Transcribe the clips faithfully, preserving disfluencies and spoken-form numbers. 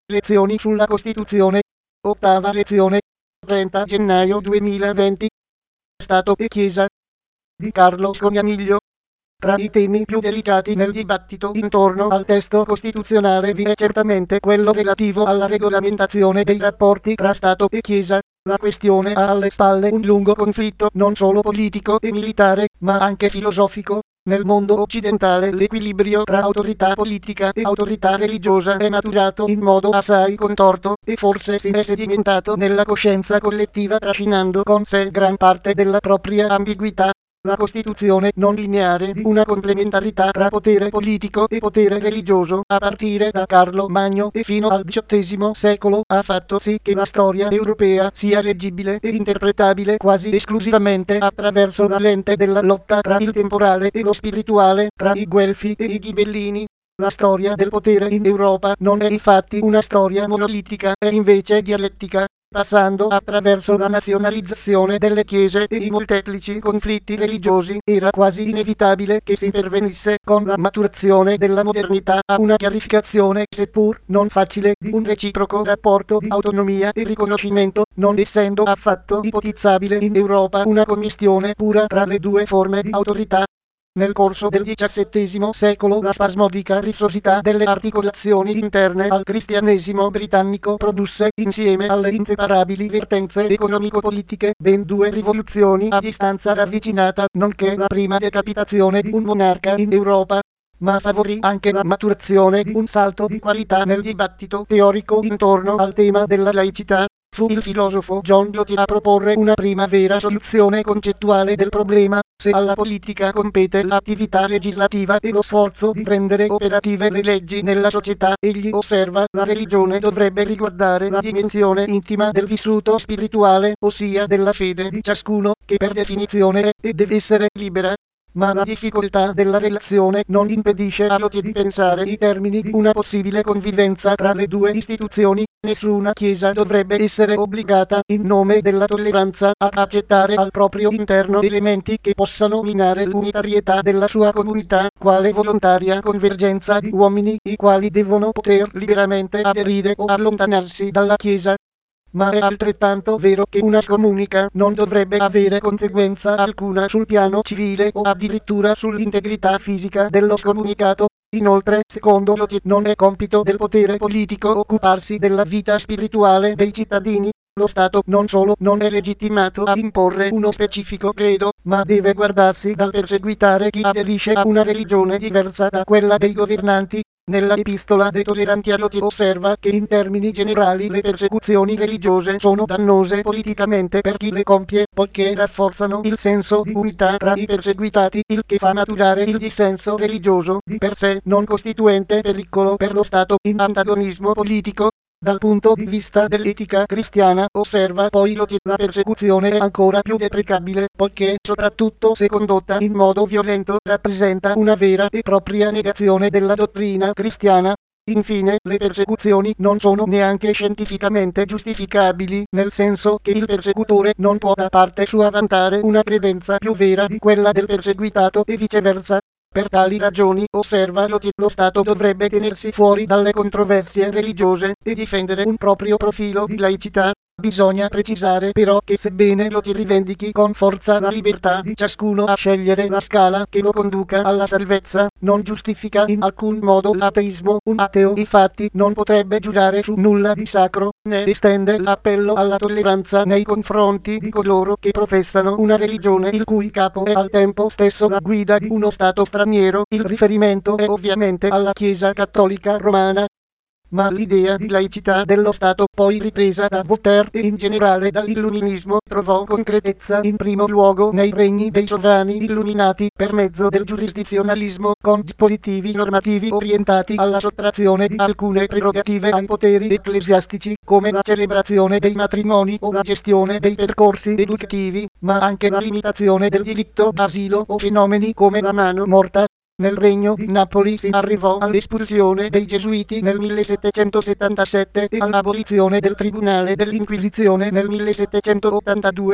Lezioni sulla Costituzione. Ottava lezione. trenta gennaio duemilaventi. Stato e Chiesa. Di Carlo Scognamiglio. Tra i temi più delicati nel dibattito intorno al testo costituzionale vi è certamente quello relativo alla regolamentazione dei rapporti tra Stato e Chiesa. La questione ha alle spalle un lungo conflitto non solo politico e militare, ma anche filosofico. Nel mondo occidentale l'equilibrio tra autorità politica e autorità religiosa è maturato in modo assai contorto, e forse si è sedimentato nella coscienza collettiva trascinando con sé gran parte della propria ambiguità. La Costituzione non lineare di una complementarità tra potere politico e potere religioso, a partire da Carlo Magno e fino al diciottesimo secolo, ha fatto sì che la storia europea sia leggibile e interpretabile quasi esclusivamente attraverso la lente della lotta tra il temporale e lo spirituale, tra i Guelfi e i Ghibellini. La storia del potere in Europa non è infatti una storia monolitica, è invece dialettica. Passando attraverso la nazionalizzazione delle chiese e i molteplici conflitti religiosi, era quasi inevitabile che si pervenisse con la maturazione della modernità a una chiarificazione, seppur non facile, di un reciproco rapporto di autonomia e riconoscimento, non essendo affatto ipotizzabile in Europa una commistione pura tra le due forme di autorità. Nel corso del diciassettesimo secolo la spasmodica rissosità delle articolazioni interne al cristianesimo britannico produsse, insieme alle inseparabili vertenze economico-politiche, ben due rivoluzioni a distanza ravvicinata, nonché la prima decapitazione di un monarca in Europa. Ma favorì anche la maturazione di un salto di qualità nel dibattito teorico intorno al tema della laicità. Fu il filosofo John Locke a proporre una prima vera soluzione concettuale del problema. Se alla politica compete l'attività legislativa e lo sforzo di rendere operative le leggi nella società, egli osserva, la religione dovrebbe riguardare la dimensione intima del vissuto spirituale, ossia della fede di ciascuno, che per definizione è e deve essere libera. Ma la difficoltà della relazione non impedisce a Locke di pensare i termini di una possibile convivenza tra le due istituzioni. Nessuna Chiesa dovrebbe essere obbligata, in nome della tolleranza, ad accettare al proprio interno elementi che possano minare l'unitarietà della sua comunità, quale volontaria convergenza di uomini, i quali devono poter liberamente aderire o allontanarsi dalla Chiesa. Ma è altrettanto vero che una scomunica non dovrebbe avere conseguenza alcuna sul piano civile o addirittura sull'integrità fisica dello scomunicato. Inoltre, secondo Locke, non è compito del potere politico occuparsi della vita spirituale dei cittadini. Lo Stato non solo non è legittimato a imporre uno specifico credo, ma deve guardarsi dal perseguitare chi aderisce a una religione diversa da quella dei governanti. Nella Epistola dei Tolleranti a Locke osserva che in termini generali le persecuzioni religiose sono dannose politicamente per chi le compie, poiché rafforzano il senso di unità tra i perseguitati, il che fa maturare il dissenso religioso, di per sé non costituente pericolo per lo Stato, in antagonismo politico. Dal punto di vista dell'etica cristiana, osserva poi Locke, la persecuzione è ancora più deprecabile, poiché, soprattutto se condotta in modo violento, rappresenta una vera e propria negazione della dottrina cristiana. Infine, le persecuzioni non sono neanche scientificamente giustificabili, nel senso che il persecutore non può da parte sua vantare una credenza più vera di quella del perseguitato e viceversa. Per tali ragioni, osserva Locke, lo Stato dovrebbe tenersi fuori dalle controversie religiose e difendere un proprio profilo di laicità. Bisogna precisare però che sebbene Locke rivendichi con forza la libertà di ciascuno a scegliere la scala che lo conduca alla salvezza, non giustifica in alcun modo l'ateismo. Un ateo infatti non potrebbe giurare su nulla di sacro, né estende l'appello alla tolleranza nei confronti di coloro che professano una religione il cui capo è al tempo stesso la guida di uno Stato straniero. Il riferimento è ovviamente alla Chiesa cattolica romana. Ma l'idea di laicità dello Stato, poi ripresa da Voltaire e in generale dall'illuminismo, trovò concretezza in primo luogo nei regni dei sovrani illuminati, per mezzo del giurisdizionalismo, con dispositivi normativi orientati alla sottrazione di alcune prerogative ai poteri ecclesiastici, come la celebrazione dei matrimoni o la gestione dei percorsi educativi, ma anche la limitazione del diritto d'asilo o fenomeni come la mano morta. Nel regno di Napoli si arrivò all'espulsione dei Gesuiti nel millesettecentosettantasette e all'abolizione del Tribunale dell'Inquisizione nel millesettecentottantadue.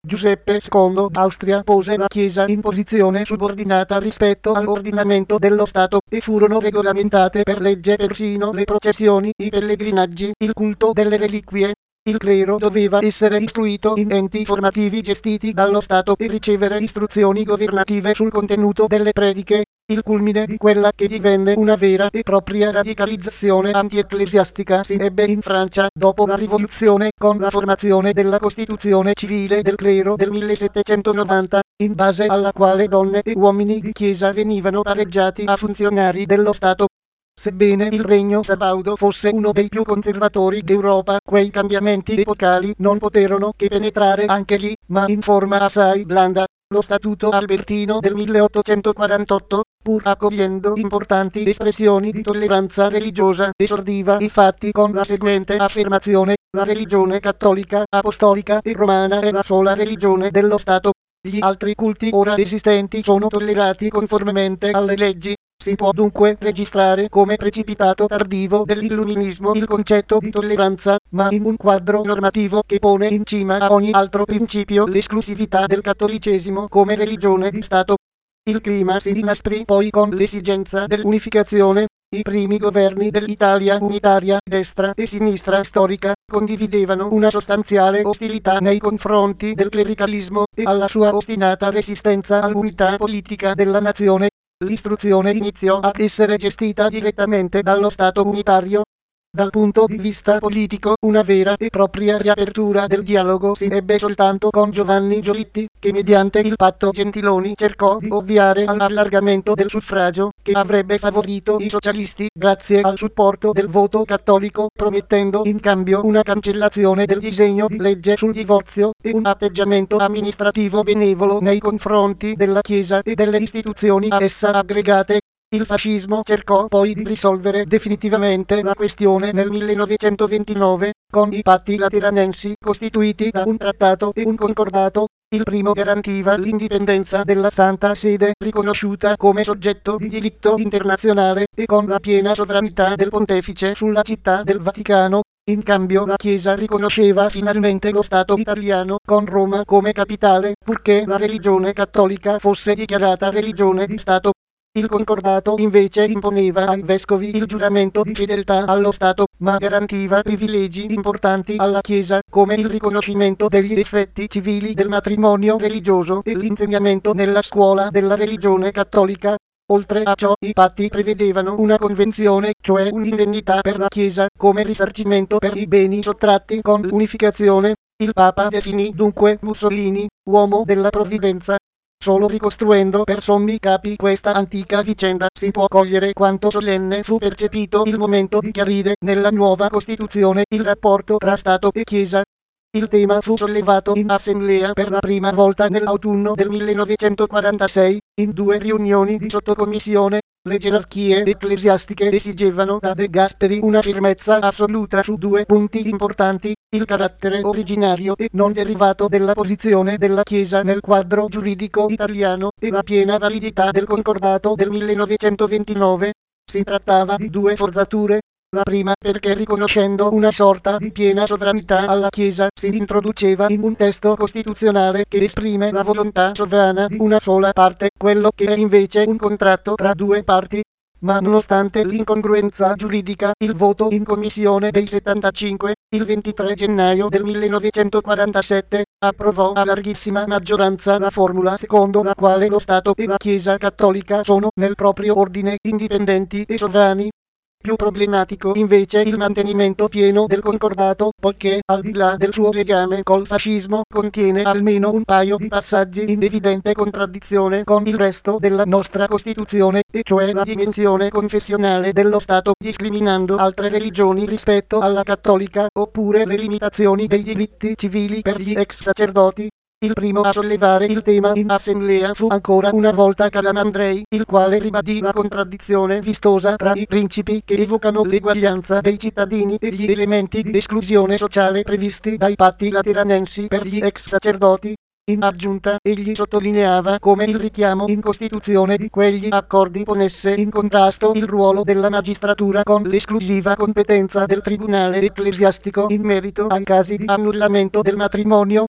Giuseppe secondo d'Austria pose la Chiesa in posizione subordinata rispetto all'ordinamento dello Stato e furono regolamentate per legge persino le processioni, i pellegrinaggi, il culto delle reliquie. Il clero doveva essere istruito in enti formativi gestiti dallo Stato e ricevere istruzioni governative sul contenuto delle prediche, il culmine di quella che divenne una vera e propria radicalizzazione antiecclesiastica si ebbe in Francia dopo la rivoluzione con la formazione della Costituzione civile del clero del millesettecentonovanta, in base alla quale donne e uomini di chiesa venivano pareggiati a funzionari dello Stato. Sebbene il regno sabaudo fosse uno dei più conservatori d'Europa, quei cambiamenti epocali non poterono che penetrare anche lì, ma in forma assai blanda. Lo Statuto Albertino del milleottocentoquarantotto, pur accogliendo importanti espressioni di tolleranza religiosa, esordiva infatti con la seguente affermazione: la religione cattolica, apostolica e romana è la sola religione dello Stato. Gli altri culti ora esistenti sono tollerati conformemente alle leggi. Si può dunque registrare come precipitato tardivo dell'illuminismo il concetto di tolleranza, ma in un quadro normativo che pone in cima a ogni altro principio l'esclusività del cattolicesimo come religione di Stato. Il clima si inasprì poi con l'esigenza dell'unificazione. I primi governi dell'Italia unitaria, destra e sinistra storica, condividevano una sostanziale ostilità nei confronti del clericalismo e alla sua ostinata resistenza all'unità politica della nazione. L'istruzione iniziò ad essere gestita direttamente dallo Stato unitario. Dal punto di vista politico, una vera e propria riapertura del dialogo si ebbe soltanto con Giovanni Giolitti, che mediante il patto Gentiloni cercò di ovviare all'allargamento del suffragio, che avrebbe favorito i socialisti grazie al supporto del voto cattolico, promettendo in cambio una cancellazione del disegno di legge sul divorzio e un atteggiamento amministrativo benevolo nei confronti della Chiesa e delle istituzioni a essa aggregate. Il fascismo cercò poi di risolvere definitivamente la questione nel millenovecentoventinove, con i patti lateranensi costituiti da un trattato e un concordato. Il primo garantiva l'indipendenza della Santa Sede, riconosciuta come soggetto di diritto internazionale, e con la piena sovranità del Pontefice sulla città del Vaticano. In cambio la Chiesa riconosceva finalmente lo Stato italiano, con Roma come capitale, purché la religione cattolica fosse dichiarata religione di Stato. Il concordato invece imponeva ai vescovi il giuramento di fedeltà allo Stato, ma garantiva privilegi importanti alla Chiesa, come il riconoscimento degli effetti civili del matrimonio religioso e l'insegnamento nella scuola della religione cattolica. Oltre a ciò, i patti prevedevano una convenzione, cioè un'indennità per la Chiesa, come risarcimento per i beni sottratti con l'unificazione. Il Papa definì dunque Mussolini uomo della provvidenza. Solo ricostruendo per sommi capi questa antica vicenda si può cogliere quanto solenne fu percepito il momento di chiarire nella nuova Costituzione il rapporto tra Stato e Chiesa. Il tema fu sollevato in assemblea per la prima volta nell'autunno del millenovecentoquarantasei, in due riunioni di sottocommissione. Le gerarchie ecclesiastiche esigevano da De Gasperi una firmezza assoluta su due punti importanti: il carattere originario e non derivato della posizione della Chiesa nel quadro giuridico italiano e la piena validità del concordato del millenovecentoventinove. Si trattava di due forzature. La prima perché, riconoscendo una sorta di piena sovranità alla Chiesa, si introduceva in un testo costituzionale che esprime la volontà sovrana di una sola parte, quello che è invece un contratto tra due parti. Ma nonostante l'incongruenza giuridica, il voto in commissione dei settantacinque, il ventitré gennaio del millenovecentoquarantasette, approvò a larghissima maggioranza la formula secondo la quale lo Stato e la Chiesa cattolica sono nel proprio ordine indipendenti e sovrani. Più problematico invece il mantenimento pieno del concordato, poiché, al di là del suo legame col fascismo, contiene almeno un paio di passaggi in evidente contraddizione con il resto della nostra Costituzione, e cioè la dimensione confessionale dello Stato, discriminando altre religioni rispetto alla cattolica, oppure le limitazioni dei diritti civili per gli ex sacerdoti. Il primo a sollevare il tema in assemblea fu ancora una volta Calamandrei, il quale ribadì la contraddizione vistosa tra i principi che evocano l'eguaglianza dei cittadini e gli elementi di esclusione sociale previsti dai patti lateranensi per gli ex sacerdoti. In aggiunta, egli sottolineava come il richiamo in Costituzione di quegli accordi ponesse in contrasto il ruolo della magistratura con l'esclusiva competenza del tribunale ecclesiastico in merito ai casi di annullamento del matrimonio.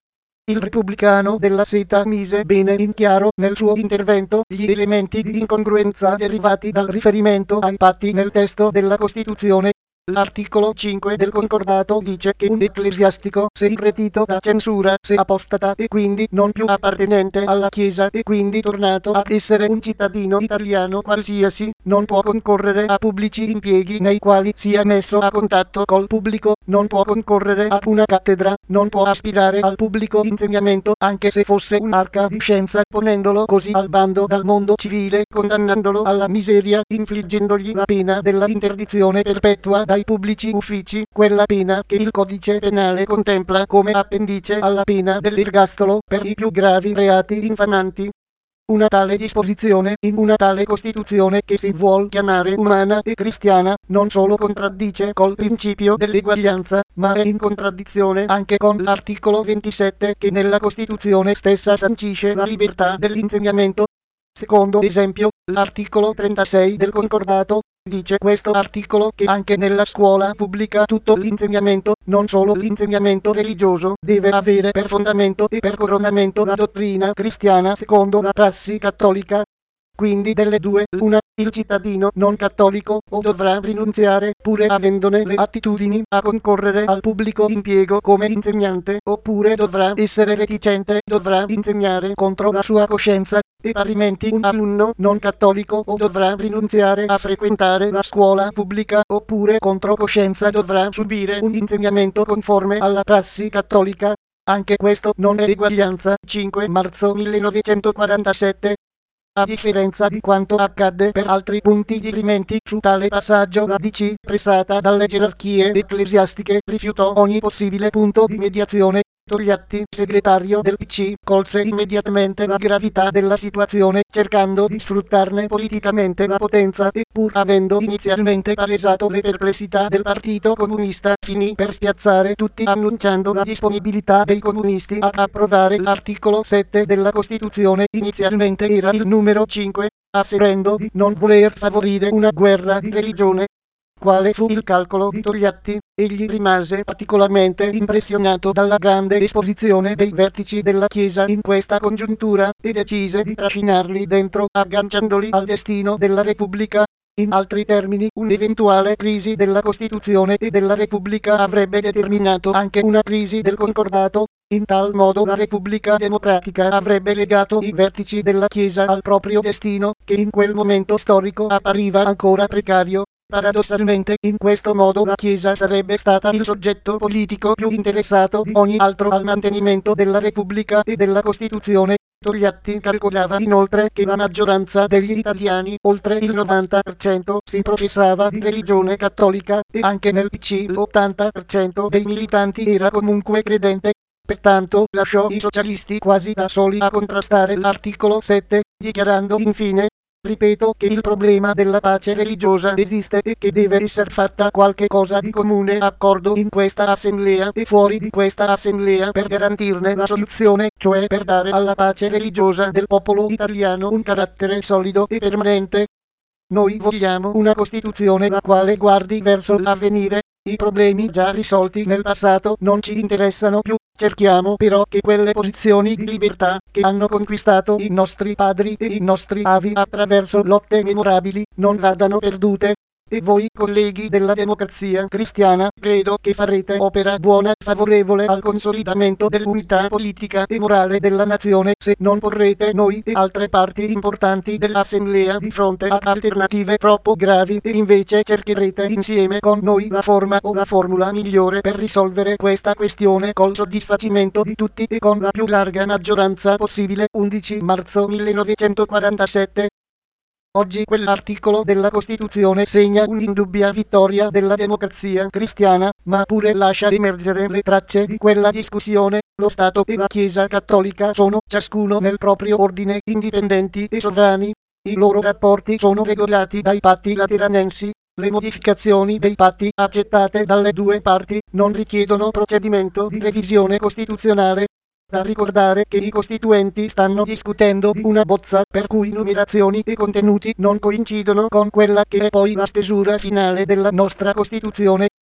Il repubblicano della Seta mise bene in chiaro nel suo intervento gli elementi di incongruenza derivati dal riferimento ai patti nel testo della Costituzione. L'articolo cinque del concordato dice che un ecclesiastico, se irretito da censura, se apostata e quindi non più appartenente alla Chiesa e quindi tornato ad essere un cittadino italiano qualsiasi, non può concorrere a pubblici impieghi nei quali sia messo a contatto col pubblico, non può concorrere a una cattedra, non può aspirare al pubblico insegnamento anche se fosse un'arca di scienza, ponendolo così al bando dal mondo civile, condannandolo alla miseria, infliggendogli la pena della interdizione perpetua dai pubblici uffici, quella pena che il codice penale contempla come appendice alla pena dell'ergastolo per i più gravi reati infamanti. Una tale disposizione, in una tale Costituzione che si vuol chiamare umana e cristiana, non solo contraddice col principio dell'eguaglianza, ma è in contraddizione anche con l'articolo ventisette che nella Costituzione stessa sancisce la libertà dell'insegnamento. Secondo esempio, l'articolo trentasei del concordato dice questo articolo che anche nella scuola pubblica tutto l'insegnamento, non solo l'insegnamento religioso, deve avere per fondamento e per coronamento la dottrina cristiana secondo la prassi cattolica. Quindi delle due, una, il cittadino non cattolico o dovrà rinunziare, pure avendone le attitudini, a concorrere al pubblico impiego come insegnante, oppure dovrà essere reticente, dovrà insegnare contro la sua coscienza, e parimenti un alunno non cattolico o dovrà rinunziare a frequentare la scuola pubblica, oppure contro coscienza dovrà subire un insegnamento conforme alla prassi cattolica. Anche questo non è eguaglianza. cinque marzo millenovecentoquarantasette. A differenza di quanto accadde per altri punti dirimenti su tale passaggio, la D C, pressata dalle gerarchie ecclesiastiche, rifiutò ogni possibile punto di mediazione. Togliatti, segretario del P C, colse immediatamente la gravità della situazione, cercando di sfruttarne politicamente la potenza e, pur avendo inizialmente palesato le perplessità del Partito Comunista, finì per spiazzare tutti annunciando la disponibilità dei comunisti ad approvare l'articolo sette della Costituzione, inizialmente era il numero cinque, asserendo di non voler favorire una guerra di religione. Quale fu il calcolo di Togliatti? Egli rimase particolarmente impressionato dalla grande esposizione dei vertici della Chiesa in questa congiuntura e decise di trascinarli dentro, agganciandoli al destino della Repubblica. In altri termini, un'eventuale crisi della Costituzione e della Repubblica avrebbe determinato anche una crisi del concordato. In tal modo la Repubblica Democratica avrebbe legato i vertici della Chiesa al proprio destino, che in quel momento storico appariva ancora precario. Paradossalmente, in questo modo la Chiesa sarebbe stata il soggetto politico più interessato di ogni altro al mantenimento della Repubblica e della Costituzione. Togliatti calcolava inoltre che la maggioranza degli italiani, oltre il novanta per cento, si professava di religione cattolica, e anche nel P C l'ottanta per cento dei militanti era comunque credente. Pertanto lasciò i socialisti quasi da soli a contrastare l'articolo sette, dichiarando infine: ripeto che il problema della pace religiosa esiste e che deve essere fatta qualche cosa di comune accordo in questa assemblea e fuori di questa assemblea per garantirne la soluzione, cioè per dare alla pace religiosa del popolo italiano un carattere solido e permanente. Noi vogliamo una Costituzione la quale guardi verso l'avvenire. I problemi già risolti nel passato non ci interessano più. Cerchiamo però che quelle posizioni di libertà che hanno conquistato i nostri padri e i nostri avi attraverso lotte memorabili non vadano perdute. E voi, colleghi della Democrazia Cristiana, credo che farete opera buona favorevole al consolidamento dell'unità politica e morale della nazione se non porrete noi e altre parti importanti dell'Assemblea di fronte ad alternative troppo gravi e invece cercherete insieme con noi la forma o la formula migliore per risolvere questa questione col soddisfacimento di tutti e con la più larga maggioranza possibile. undici marzo millenovecentoquarantasette. Oggi quell'articolo della Costituzione segna un'indubbia vittoria della Democrazia Cristiana, ma pure lascia emergere le tracce di quella discussione. Lo Stato e la Chiesa Cattolica sono, ciascuno nel proprio ordine, indipendenti e sovrani. I loro rapporti sono regolati dai patti lateranensi. Le modificazioni dei patti accettate dalle due parti non richiedono procedimento di revisione costituzionale. Da ricordare che i costituenti stanno discutendo di una bozza per cui numerazioni e contenuti non coincidono con quella che è poi la stesura finale della nostra Costituzione.